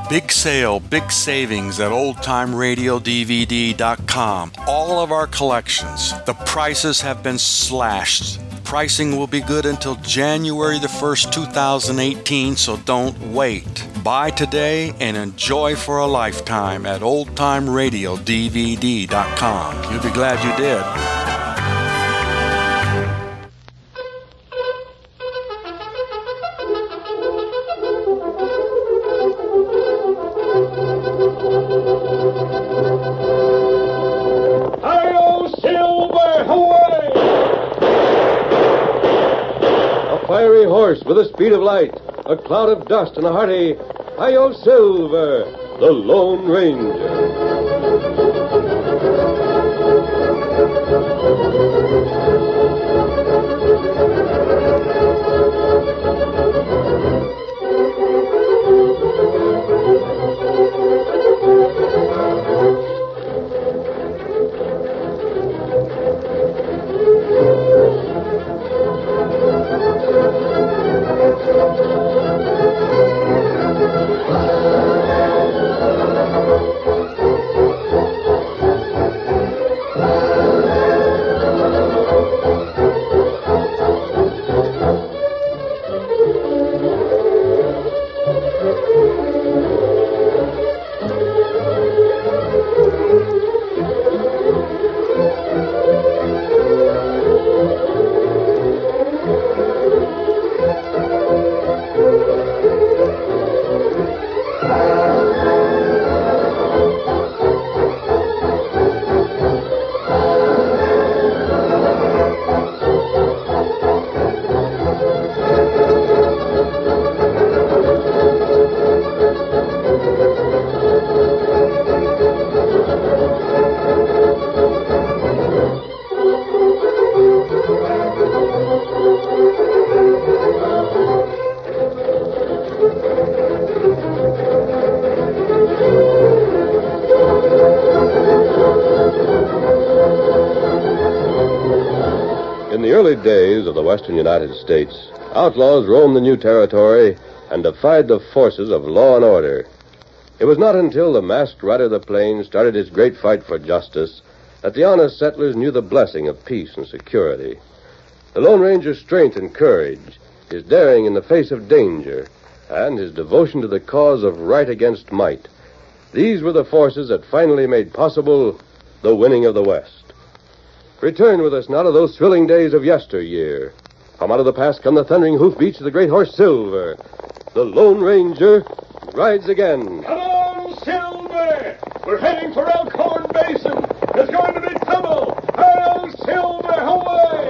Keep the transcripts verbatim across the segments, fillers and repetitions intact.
Big sale, big savings at old time radio D V D dot com. All of our collections. The prices have been slashed. Pricing will be good until January the first, two thousand eighteen, so don't wait. Buy today and enjoy for a lifetime at old time radio D V D dot com. You'll be glad you did. Fiery horse with the speed of light, a cloud of dust, and a hearty Hi-Yo Silver, the Lone Ranger. Days of the western United States, outlaws roamed the new territory and defied the forces of law and order. It was not until the masked rider of the plains started his great fight for justice that the honest settlers knew the blessing of peace and security. The Lone Ranger's strength and courage, his daring in the face of danger, and his devotion to the cause of right against might, these were the forces that finally made possible the winning of the West. Return with us now to those thrilling days of yesteryear. From out of the past come the thundering hoofbeats of the great horse Silver. The Lone Ranger rides again. Come on, Silver! We're heading for Elkhorn Basin. There's going to be trouble. Hail, Silver, away!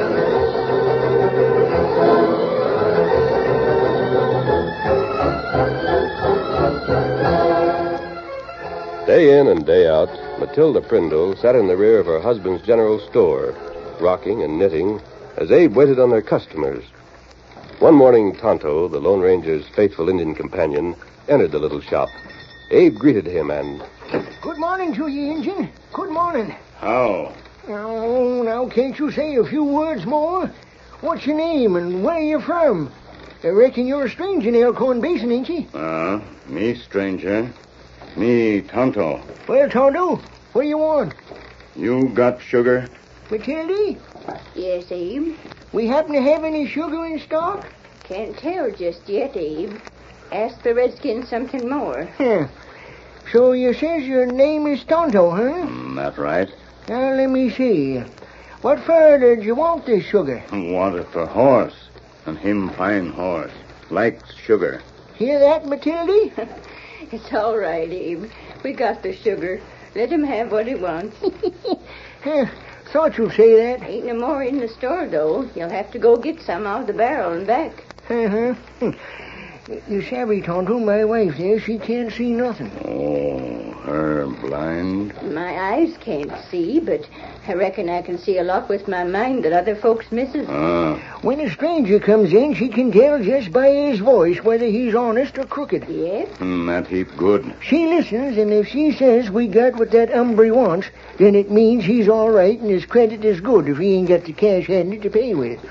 Day in and day out, Matilda Prindle sat in the rear of her husband's general store, rocking and knitting as Abe waited on their customers. One morning, Tonto, the Lone Ranger's faithful Indian companion, entered the little shop. Abe greeted him and... Good morning to you, Injun. Good morning. How? Oh, now, can't you say a few words more? What's your name and where are you from? I reckon you're a stranger in Elkhorn Basin, ain't you? Uh, me stranger. Me, Tonto. Well, Tonto, what do you want? You got sugar? Matilda? Yes, Abe. We happen to have any sugar in stock? Can't tell just yet, Abe. Ask the Redskins something more. Huh. So you says your name is Tonto, huh? Mm, that right. Now, let me see. What for did you want this sugar? Want it for horse. And him fine horse. Likes sugar. Hear that, Matilda? It's all right, Abe. We got the sugar. Let him have what he wants. Huh. Thought you'd say that. Ain't no more in the store, though. You'll have to go get some out of the barrel and back. Uh-huh. You savvy, Tonto, my wife there, she can't see nothing. Oh, her blind? My eyes can't see, but I reckon I can see a lot with my mind that other folks misses. Ah. When a stranger comes in, she can tell just by his voice whether he's honest or crooked. Yes? Mm, that heap good. She listens, and if she says we got what that hombre wants, then it means he's all right and his credit is good if he ain't got the cash handy to pay with.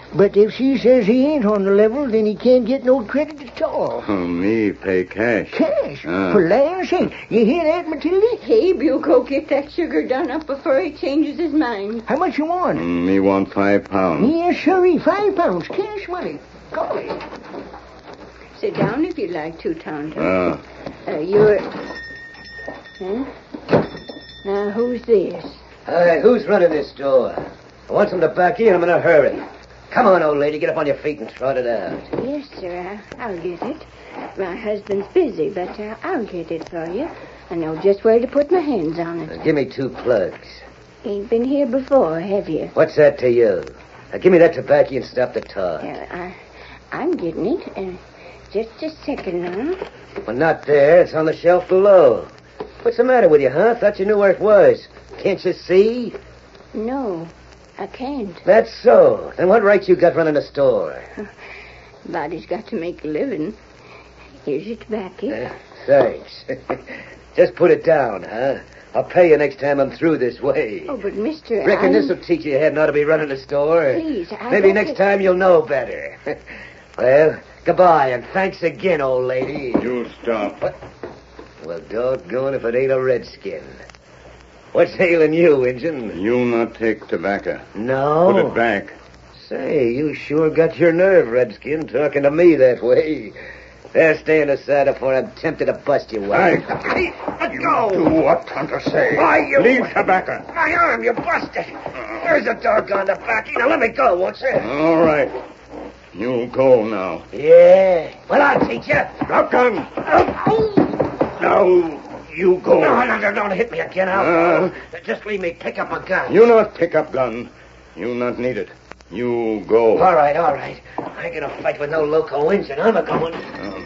But if she says he ain't on the level, then he can't get no credit at all. Oh, me pay cash. Cash? Uh. For land's sake. You hear that, Matilda? Abe, you go get that sugar done up before he changes his mind. How much you want? Mm, me want five pounds. Yes, sirree. Five pounds. Cash money. Golly. Sit down if you'd like to, Tonto. Uh, Uh, you're... Huh? Now, who's this? Hi, who's running this store? I want some tobacco and I'm in a hurry. Come on, old lady, get up on your feet and trot it out. Yes, sir, I, I'll get it. My husband's busy, but uh, I'll get it for you. I know just where to put my hands on it. Now, give me two plugs. Ain't been here before, have you? What's that to you? Now, give me that tobacco and stop the talk. Uh, I, I'm getting it. Uh, just a second now. Well, not there. It's on the shelf below. What's the matter with you, huh? Thought you knew where it was. Can't you see? No, I can't. That's so. Then what right you got running a store? Body's got to make a living. Here's your tobacco. Uh, thanks. Just put it down, huh? I'll pay you next time I'm through this way. Oh, but Mister Reckon I'm... this'll teach you you hadn't ought to be running a store. Please, I Maybe got next to- time you'll know better. Well, goodbye, and thanks again, old lady. you stop. What? Well, doggone if it ain't a redskin. What's ailing you, Injun? You not take tobacco. No. Put it back. Say, you sure got your nerve, Redskin, talking to me that way. There, stand aside before I'm tempted to bust you Hey, one. hey, let go. Do what Tonto say. Why, you... Leave tobacco. My arm, you busted. There's a doggone tobacco. Now let me go, won't you? All right. You go now. Yeah. Well, I'll teach you. Drop gun. Oh, Now, you go. no, no, no, don't hit me again. I'll Uh. go. Just leave me pick up my gun. You not pick up gun. You not need it. You go. All right, all right. I ain't gonna fight with no loco Injun. I'm a-going. Um,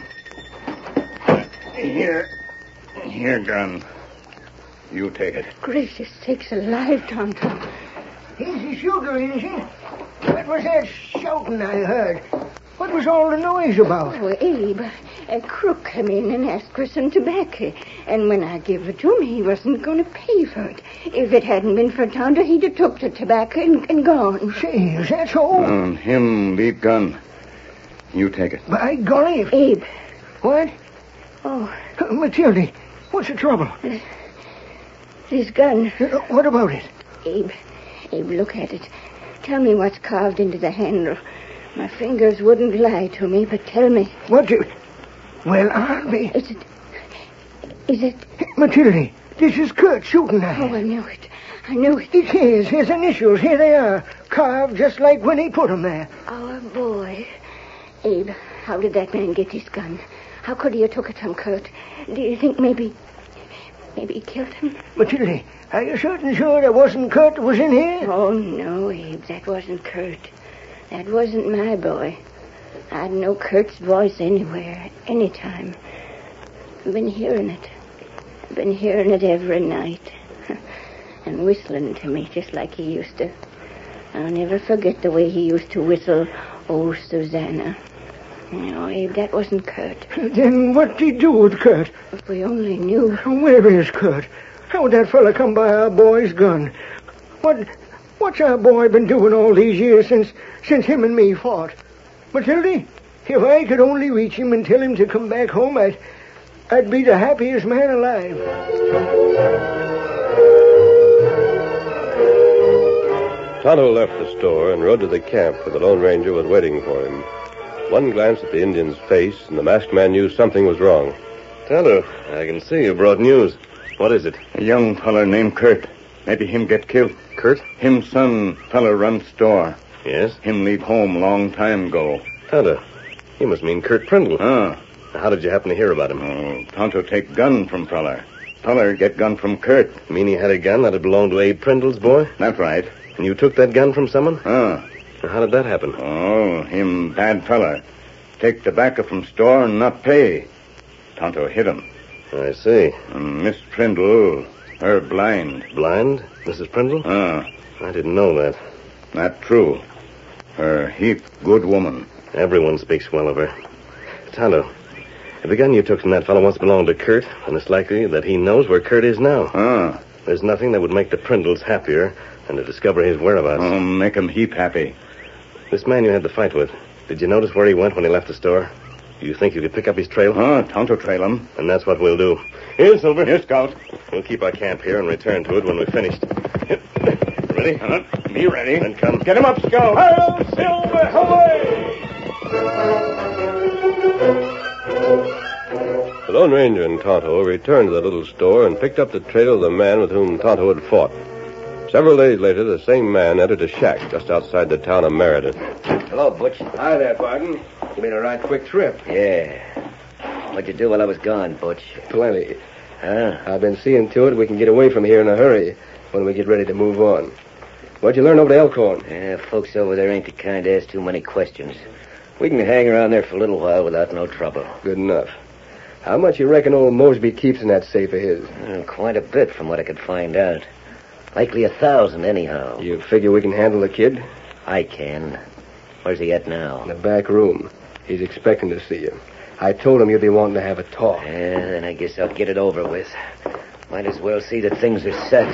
here. Here, gun. You take it. Gracious sakes alive, Tonto. Here's the sugar, Injun. What was that shouting I heard? What was all the noise about? Oh, Abe, a crook come in and asked for some tobacco. And when I gave it to him, he wasn't going to pay for it. If it hadn't been for Tonto, he'd have took the tobacco and, and gone. Say, is that so? Um, him leave gun. You take it. By golly. If... Abe, What? oh, Uh, Matilda, what's the trouble? his gun. Uh, what about it? Abe, Abe, look at it. Tell me what's carved into the handle. My fingers wouldn't lie to me, but tell me. What do... Well, I'll be... Is it... Is it... Matilda, this is Kurt shooting at Oh, I knew it. I knew it. It's his, his initials. Here they are. Carved just like when he put them there. Our boy. Abe, how did that man get his gun? How could he have took it from Kurt? Do you think maybe... Maybe he killed him? Matilda, are you certain sure that wasn't Kurt that was in here? Oh, no, Abe. That wasn't Kurt. That wasn't my boy. I'd know Kurt's voice anywhere, anytime. I've been hearing it. I've been hearing it every night. And whistling to me just like he used to. I'll never forget the way he used to whistle, Oh, Susanna. No, Abe, that wasn't Kurt. Then what'd he do with Kurt? If we only knew. Where is Kurt? How'd that fella come by our boy's gun? What... What's our boy been doing all these years since since him and me fought? Matilda, if I could only reach him and tell him to come back home, I'd, I'd be the happiest man alive. Tonto left the store and rode to the camp where the Lone Ranger was waiting for him. One glance at the Indian's face, and the masked man knew something was wrong. Tonto, I can see you brought news. What is it? A young feller named Kurt. Maybe him get killed. Kurt? Him son, feller run store. Yes? Him leave home long time ago. Tonto, you must mean Kurt Prindle. Ah. How did you happen to hear about him? Oh, Tonto take gun from feller. Feller get gun from Kurt. You mean he had a gun that had belonged to Abe Prindle's boy? That's right. And you took that gun from someone? Ah. How did that happen? Oh, him bad feller. Take tobacco from store and not pay. Tonto hit him. I see. And Miss Prindle, her blind. Blind, Missus Prindle? Ah. I didn't know that. Not true. Her heap good woman. Everyone speaks well of her. Tonto, if the gun you took from that fellow once belonged to Kurt, and it's likely that he knows where Kurt is now. Ah. There's nothing that would make the Prindles happier than to discover his whereabouts. Oh, make him heap happy. This man you had the fight with, did you notice where he went when he left the store? Do you think you could pick up his trail? Oh, Tonto trail him. And that's what we'll do. Here, Silver. Here, Scout. We'll keep our camp here and return to it when we've finished. Ready? Uh, me ready. Then come. Get him up, Scout. Hail, Silver, away! The Lone Ranger and Tonto returned to the little store and picked up the trail of the man with whom Tonto had fought. Several days later, the same man entered a shack just outside the town of Meriden. Hello, Butch. Hi there, Barton. You made a right quick trip. Yeah. What'd you do while I was gone, Butch? Plenty. Huh? I've been seeing to it we can get away from here in a hurry when we get ready to move on. What'd you learn over to Elkhorn? Yeah, folks over there ain't the kind to ask too many questions. We can hang around there for a little while without no trouble. Good enough. How much you reckon old Mosby keeps in that safe of his? Uh, quite a bit from what I could find out. Likely a thousand, anyhow. You figure we can handle the kid? I can. Where's he at now? In the back room. He's expecting to see you. I told him you'd be wanting to have a talk. Yeah, then I guess I'll get it over with. Might as well see that things are set.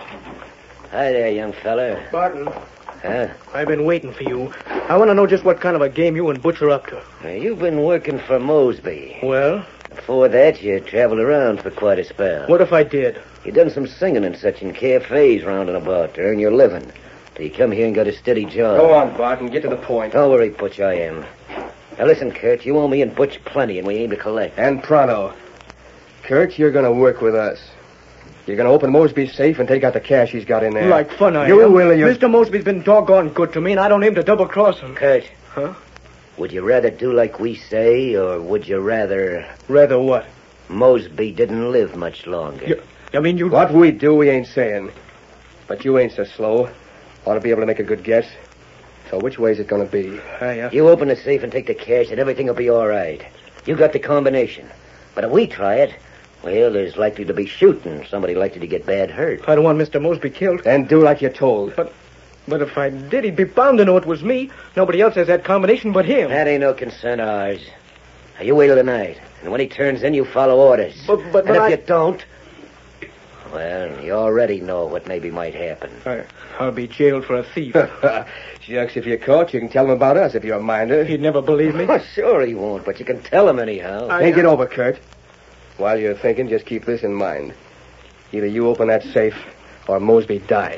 Hi there, young fella. Barton, Huh? I've been waiting for you. I want to know just what kind of a game you and Butch are up to. Now, you've been working for Mosby. Well, Before that, you traveled around for quite a spell. what if I did? You done some singing and such in cafes round and about to earn your living. Till you come here and got a steady job. Go on, Barton. Get to the point. Don't worry, Butch, I am. Now listen, Kurt, you owe me and Butch plenty, and we aim to collect. And pronto. Kurt, you're going to work with us. You're going to open Mosby's safe and take out the cash he's got in there. Like fun, I You am. will, you... Mister Mosby's been doggone good to me, and I don't aim to double-cross him. Kurt. Huh? Would you rather do like we say, or would you rather... Rather what? Mosby didn't live much longer? You, I mean, you... What we do, we ain't saying. But you ain't so slow. Ought to be able to make a good guess. So which way's it going to be? I, uh... You open the safe and take the cash, and everything will be all right. You got the combination. But if we try it, well, there's likely to be shooting. Somebody likely to get bad hurt. I don't want Mister Mosby killed. Then do like you're told. But but if I did, he'd be bound to know it was me. Nobody else has that combination but him. That ain't no concern of ours. Now, you wait till the night. And when he turns in, you follow orders. But, but, and but if I... you don't, well, you already know what maybe might happen. I, I'll be jailed for a thief. Shucks, if you're caught, you can tell him about us if you're a minder. He'd never believe me. Oh, sure he won't, but you can tell him anyhow. I- Think it over, Kurt. While you're thinking, just keep this in mind. Either you open that safe, or Mosby dies.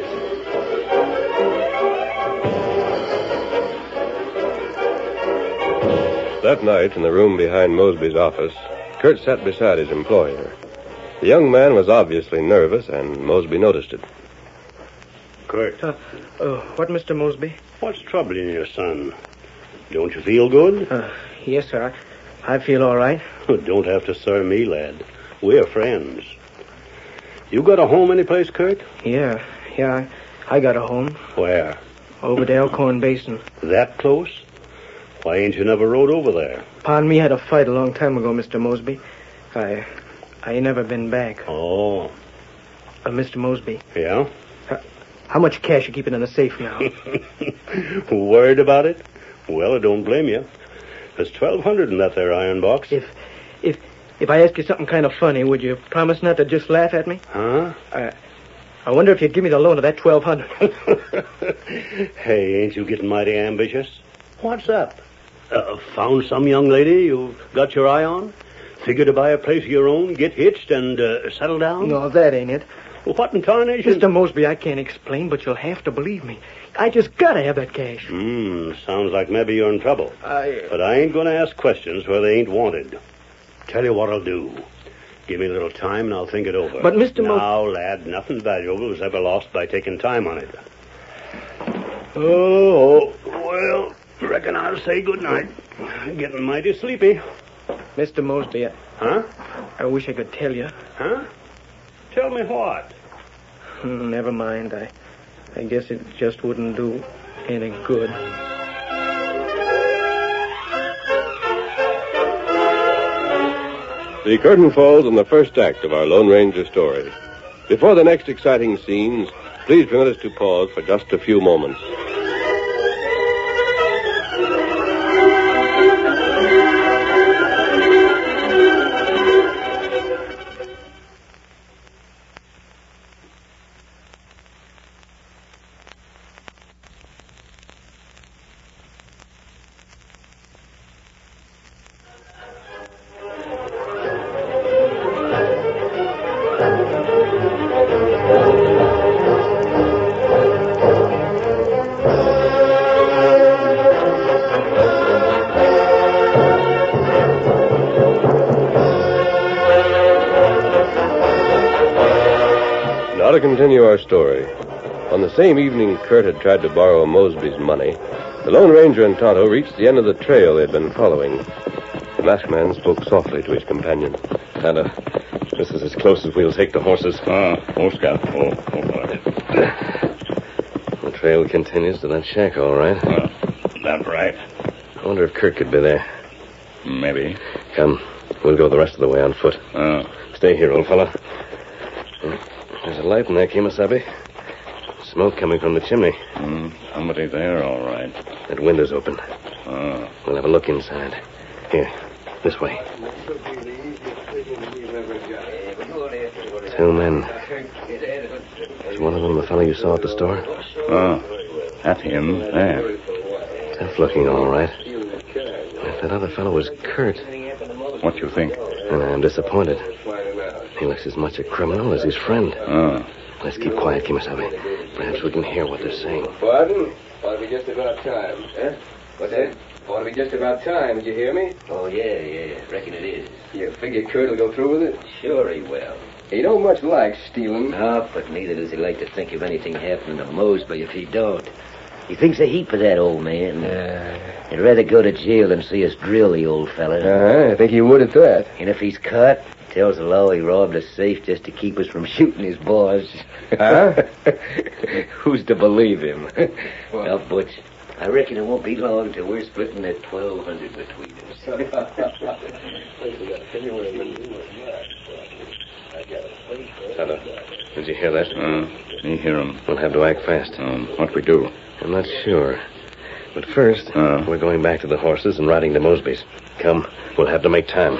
That night, in the room behind Mosby's office, Kurt sat beside his employer. The young man was obviously nervous, and Mosby noticed it. Kurt, Uh, uh, what, Mister Mosby? what's troubling you, son? Don't you feel good? Uh, yes, sir. I feel all right. Don't have to sir me, lad. We're friends. You got a home anyplace, Kurt? Yeah, yeah. I, I got a home Where? over the Elkhorn Basin. That close? Why ain't you never rode over there? Pa and me had a fight a long time ago, Mister Mosby. I, I ain't never been back. Oh, Uh, Mister Mosby, yeah? how much cash you keeping in the safe now? Worried about it? Well, I don't blame you. There's twelve hundred in that there iron box. if, if, if I ask you something kind of funny, would you promise not to just laugh at me? Huh? I, I wonder if you'd give me the loan of that twelve hundred. Hey, ain't you getting mighty ambitious? What's up? Uh, found some young lady you got your eye on? Figure to buy a place of your own, get hitched, and uh, settle down? No, that ain't it. Well, what in tarnation? Mister Mosby, I can't explain, but you'll have to believe me. I just gotta have that cash. Hmm, sounds like maybe you're in trouble. I... But I ain't going to ask questions where they ain't wanted. Tell you what I'll do. Give me a little time, and I'll think it over. But, Mister Mo- Now, lad, nothing valuable was ever lost by taking time on it. Oh, well, reckon I'll say good night. Getting mighty sleepy. Mister Mosby, I, Huh? I wish I could tell you. Huh? Tell me what? Hmm, never mind. I, I guess it just wouldn't do any good. The curtain falls on the first act of our Lone Ranger story. Before the next exciting scenes, please permit us to pause for just a few moments. to continue our story. On the same evening Kurt had tried to borrow Mosby's money, the Lone Ranger and Tonto reached the end of the trail they'd been following. The masked man spoke softly to his companion. Tonto, this is as close as we'll take the horses. Ah, oh, Scout. Oh, oh, boy. The trail continues to that shack, all right. Uh, that right. I wonder if Kurt could be there. Maybe. Come, we'll go the rest of the way on foot. Uh, Stay here, old fella. There's a light in there, Kimasabi. Smoke coming from the chimney. mm, somebody there, all right. That window's open. Uh, We'll have a look inside. Here, this way. Two men. Is one of them the fellow you saw at the store? uh, that's him there. Tough looking, all right. If that other fellow was Kurt, What you think? then I'm disappointed. He looks as much a criminal as his friend. Uh, Let's keep quiet, Kimasabi. Perhaps we can hear what they're saying. Pardon? Ought to be just about time. Huh? What's that? Ought to be just about time. Did you hear me? Oh, yeah, yeah. Reckon it is. You figure Kurt will go through with it? Sure he will. He don't much like stealing. No, but neither does he like to think of anything happening to Mosby if he don't. He thinks a heap of that old man. Uh, He'd rather go to jail than see us drill the old fella. uh-huh. I think he would at that. And if he's caught, tells the law he robbed a safe just to keep us from shooting his boss. Huh? Who's to believe him? Well, Butch, I reckon it won't be long till we're splitting that twelve hundred between us. Tonto, did you hear that? uh, me hear him. We'll have to act fast. Um, what we do? I'm not sure. But first, Uh. we're going back to the horses and riding to Mosby's. Come, we'll have to make time.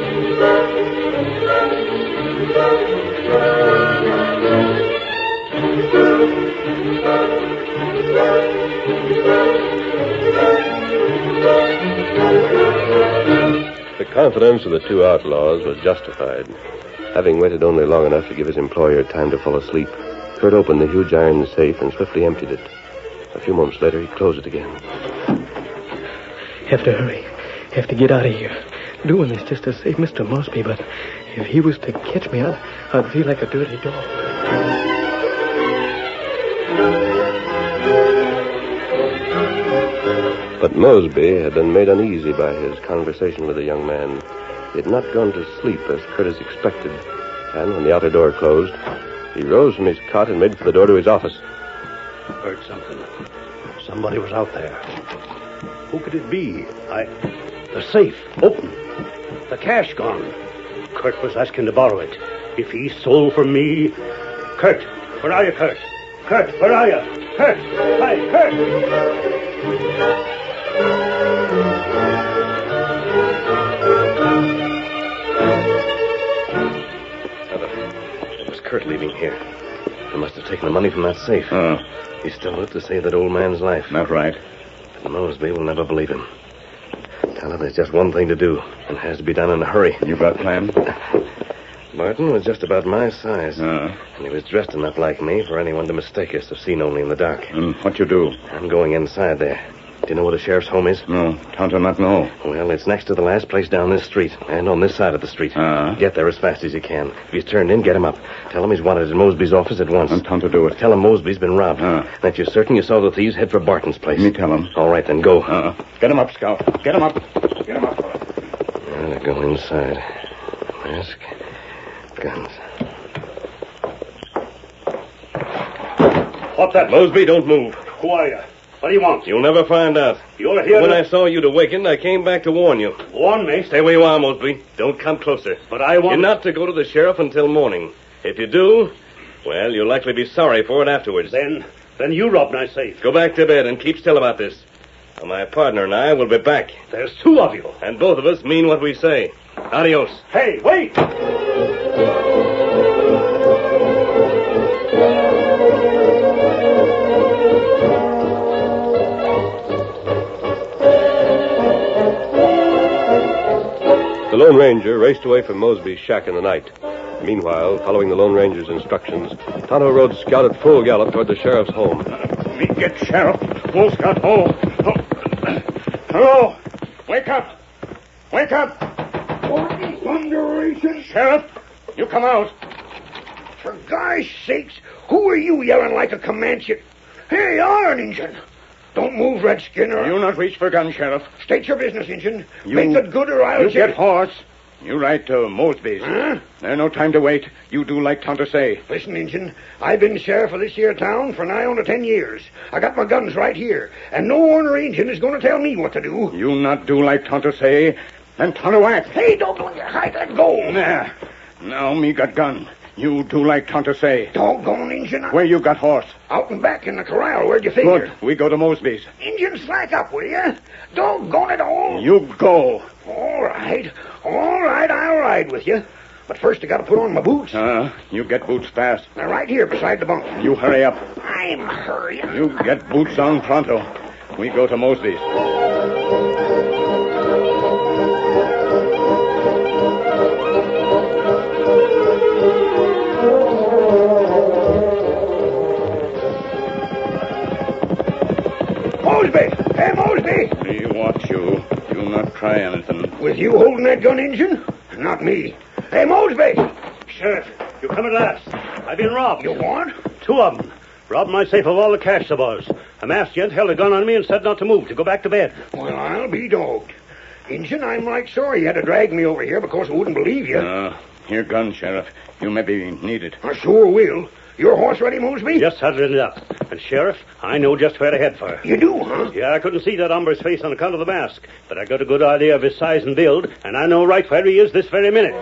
The confidence of the two outlaws was justified. Having waited only long enough to give his employer time to fall asleep, Kurt opened the huge iron safe and swiftly emptied it. A few moments later, he closed it again. Have to hurry. Have to get out of here. Doing this just to save Mister Mosby, but if he was to catch me, I'd, I'd feel like a dirty dog. But Mosby had been made uneasy by his conversation with the young man. He had not gone to sleep as Curtis expected, and when the outer door closed, he rose from his cot and made for the door to his office. Heard something. Somebody was out there. Who could it be? I... The safe, open. The cash gone. Kurt was asking to borrow it. If he stole from me... Kurt, where are you, Kurt? Kurt, where are you? Kurt! Hi, Kurt! It was Kurt leaving here. He must have taken the money from that safe. Uh, He stole it to save that old man's life. that right. But Mosby will never believe him. Tell him there's just one thing to do, and has to be done in a hurry. You got plan? Martin was just about my size, Uh, and he was dressed enough like me for anyone to mistake us if seen only in the dark. and what you do? I'm going inside there. Do you know where the sheriff's home is? No, Tonto not know. Well, it's next to the last place down this street, and on this side of the street. Uh-huh. Get there as fast as you can. If he's turned in, get him up. Tell him he's wanted in Mosby's office at once. And Tonto do it. Tell him Mosby's been robbed. Uh. That you're certain you saw the thieves head for Barton's place. Me tell him. All right, then go. Uh, get him up, Scout. Get him up. Get him up. Now to go inside. Mask. Guns. What that? Mosby, don't move. Who are you? What do you want? You'll never find out. You're here When to... I saw you'd awakened, I came back to warn you. Warn me? Stay where you are, Mosby. Don't come closer. But I want... You're not to go to the sheriff until morning. If you do, well, you'll likely be sorry for it afterwards. Then... Then you robbed my safe. Go back to bed and keep still about this. Now, my partner and I will be back. There's two of you. And both of us mean what we say. Adios. Hey, wait! The Lone Ranger raced away from Mosby's shack in the night. Meanwhile, following the Lone Ranger's instructions, Tonto rode Scout at full gallop toward the sheriff's home. Me get Sheriff. Full Scout. Oh. oh. Hello. Wake up. Wake up. What in thunderation? Sheriff, you come out. For gosh sakes, who are you yelling like a Comanche? Here you are, an Injun. Don't move, Redskin, or... You not reach for gun, Sheriff. State your business, Injun. You, Make it good or I'll... You get horse. You ride to Mosby's. Huh? There's no time to wait. You do like Tonto say. Listen, Injun, I've been sheriff of this here town for nigh on to ten years. I got my guns right here, and no ornery Injun is going to tell me what to do. You not do like Tonto say, and Tonto act. Hey, don't go your hide, let go. Nah. Now me got gun. You do like Tonto say. Doggone, Injun. I... Where you got horse? Out and back in the corral. Where'd you figure? Good. We go to Mosby's. Injun, slack up, will you? Doggone it all. You go. All right. All right, I'll ride with you. But first I got to put on my boots. Uh, you get boots fast. They're right here beside the bunk. You hurry up. I'm hurrying. You get boots on pronto. We go to Mosby's. Mosby! Hey, Mosby! Me watch you. You not try anything. With you holding that gun, Injun? Not me. Hey, Mosby! Sheriff, you come at last. I've been robbed. You what? Two of them. Robbed my safe of all the cash there was. A masked gent held a gun on me and said not to move, to go back to bed. Well, I'll be dogged. Injun, I'm right sorry you had to drag me over here because I wouldn't believe you. Uh, here gun, Sheriff. You may be needed. I sure will. Your horse ready, Mosby? Just had it up. And, Sheriff, I know just where to head for. You do, huh? Yeah, I couldn't see that hombre's face on account of the mask, but I got a good idea of his size and build, and I know right where he is this very minute.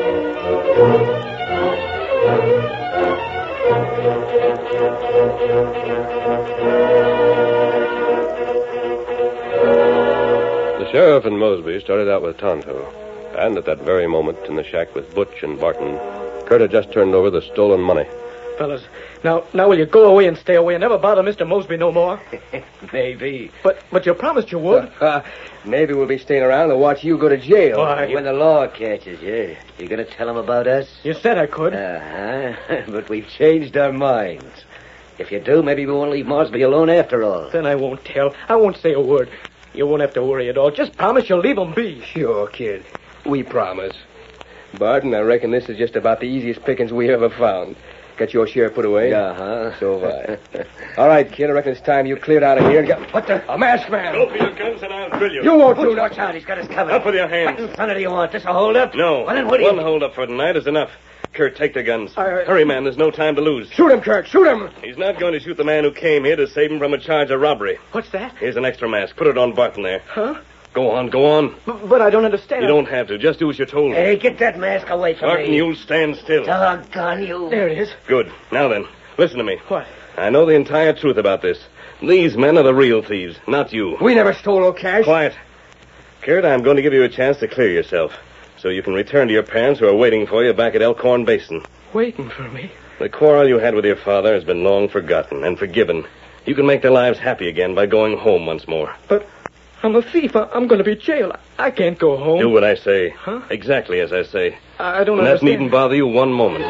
The sheriff and Mosby started out with Tonto, and at that very moment, in the shack with Butch and Barton, Kurt had just turned over the stolen money. Fellas, now, now will you go away and stay away and never bother Mister Mosby no more? Maybe. But but you promised you would. Uh, maybe we'll be staying around to watch you go to jail. Why? When the law catches you, you gonna tell him about us? You said I could. Uh-huh. But we've changed our minds. If you do, maybe we won't leave Mosby alone after all. Then I won't tell. I won't say a word. You won't have to worry at all. Just promise you'll leave him be. Sure, kid. We promise. Barton, I reckon this is just about the easiest pickings we ever found. Got your share put away? Uh-huh. So have I. All right, kid, I reckon it's time you cleared out of here and got... What the? A masked man! Go for your guns and I'll drill you. You won't do Watch that. out, he's got us covered. Up with your hands. What in thunder do you want? This a hold-up? No. Well, then what do you... One hold-up for tonight is enough. Kurt, take the guns. I, I... Hurry, man. There's no time to lose. Shoot him, Kurt. Shoot him. He's not going to shoot the man who came here to save him from a charge of robbery. What's that? Here's an extra mask. Put it on Barton there. Huh? Go on, go on. But, but I don't understand. You don't have to. Just do as you're told. Hey, get that mask away from Barton, me. you'll stand still. Doggone you. There it is. Good. Now then, listen to me. What? I know the entire truth about this. These men are the real thieves, not you. We never stole no cash. Quiet. Kurt, I'm going to give you a chance to clear yourself so you can return to your parents who are waiting for you back at Elkhorn Basin. Waiting for me? The quarrel you had with your father has been long forgotten and forgiven. You can make their lives happy again by going home once more. But I'm a thief. I- I'm going to be jailed. I can't go home. Do what I say. Huh? Exactly as I say. I don't and understand. that needn't bother you one moment.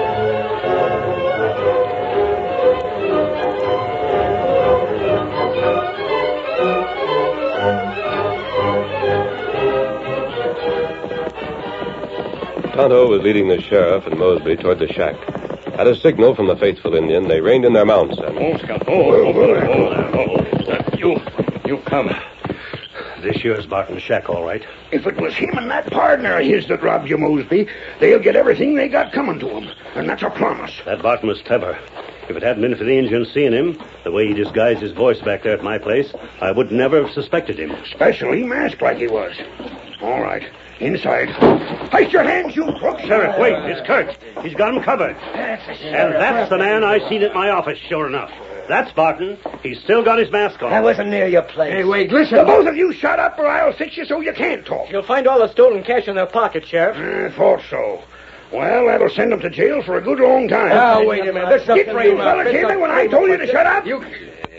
Tonto was leading the sheriff and Mosby toward the shack. At a signal from the faithful Indian, they reined in their mounts and... Oh, Scout. Oh, oh, oh, oh, oh. Uh, you, you come. This here's Barton's shack, all right. If it was him and that partner of his that robbed you, Mosby, they'll get everything they got coming to them. And that's a promise. That Barton was clever. If it hadn't been for the Indian seeing him, the way he disguised his voice back there at my place, I would never have suspected him. Especially masked like he was. All right. Inside. Hoist your hands, you crooks. Sheriff, wait. It's Kurt. He's got him covered. That's a And sheriff. that's the man I seen at my office, sure enough. That's Barton. He's still got his mask on. I wasn't near your place. Hey, wait, listen. The both of you shut up or I'll fix you so you can't talk. You'll find all the stolen cash in their pocket, Sheriff. I thought so. Well, that'll send them to jail for a good long time. Now, wait a minute. Let's Did not you fellas hear me when I told you to shut up? You...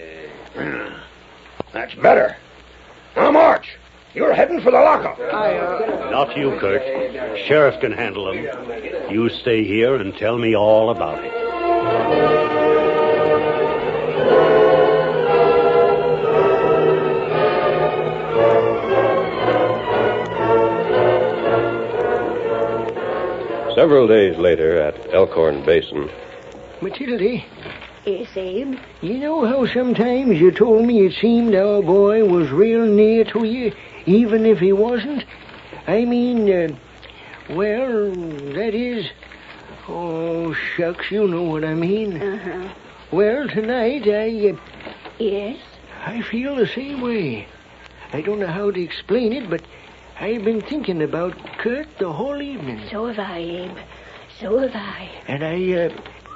That's better. Now, march. You're heading for the lockup. I, uh... Not you, Kurt. Sheriff can handle him. You stay here and tell me all about it. Several days later at Elkhorn Basin. Matilda, Yes, Abe? you know how sometimes you told me it seemed our boy was real near to you, even if he wasn't? I mean, uh, well, that is... Oh, shucks, you know what I mean. Uh-huh. Well, tonight I... Uh, Yes? I feel the same way. I don't know how to explain it, but I've been thinking about Kurt the whole evening. So have I, Abe. So have I. And I, uh...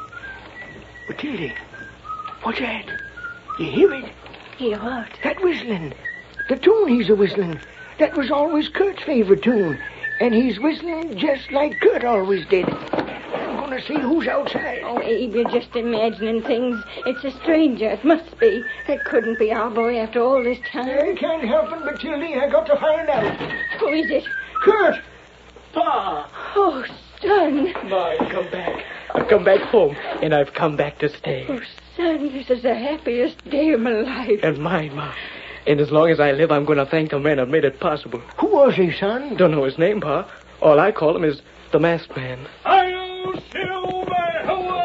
Matilda, what's that? You hear it? Hear what? That whistling. The tune he's a-whistling. That was always Kurt's favorite tune. And he's whistling just like Kurt always did. I'm going to see who's outside. Oh, Abe, you're just imagining things. It's a stranger. It must be. It couldn't be our boy after all this time. I can't help it, Matilda. I got to find out. Who is it? Kurt! Pa! Oh, son. Ma, I've come back. I've come back home, and I've come back to stay. Oh, son, this is the happiest day of my life. And mine, Ma. And as long as I live, I'm going to thank the man that made it possible. Who was he, son? Don't know his name, Pa. All I call him is the masked man. I'll Silver away!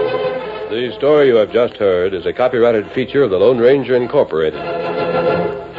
The story you have just heard is a copyrighted feature of the Lone Ranger Incorporated.